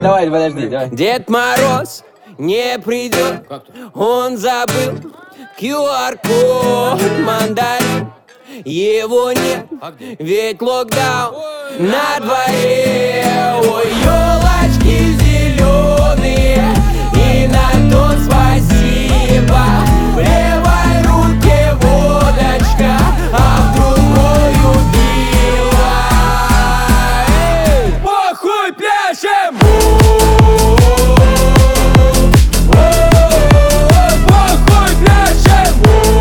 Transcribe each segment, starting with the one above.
Давай, подожди, давай. Дед Мороз не придет, он забыл QR-код мандарин. Его нет, ведь локдаун на дворе. Ой, елочки зеленые, и на то спасибо. В левой руке водочка, а в другой убила. Похуй пляшем! Похуй пляшем!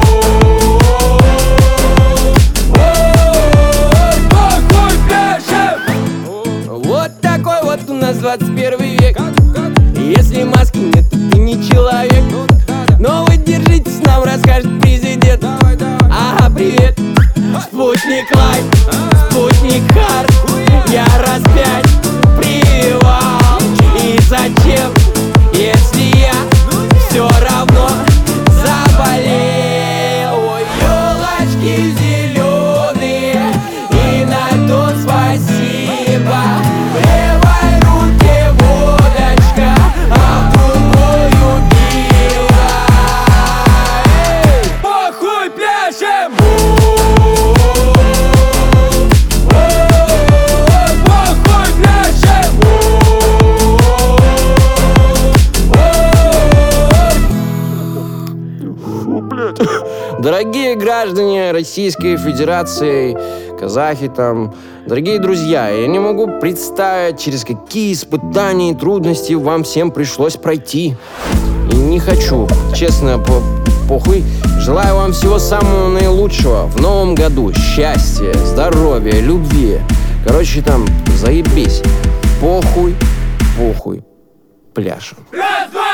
Похуй пляшем! Вот такой вот у нас 21 век. Если маски нет, то ты не человек. Но вы держитесь, нам расскажет президент. Ага, привет, Спутник Лайт, Спутник Хард. Я раз 5 прививал. И зачем, если я все равно заболел? Ой, елочки зеленые, и на то спасибо. В левой руке водочка, а в другой убила. Похуй пляшем! Похуй пляшем! Дорогие граждане Российской Федерации, казахи там, дорогие друзья, я не могу представить, через какие испытания и трудности вам всем пришлось пройти. И не хочу, честно, похуй. Желаю вам всего самого наилучшего в новом году. Счастья, здоровья, любви. Короче, там, заебись. Похуй, пляшем. Раз, два,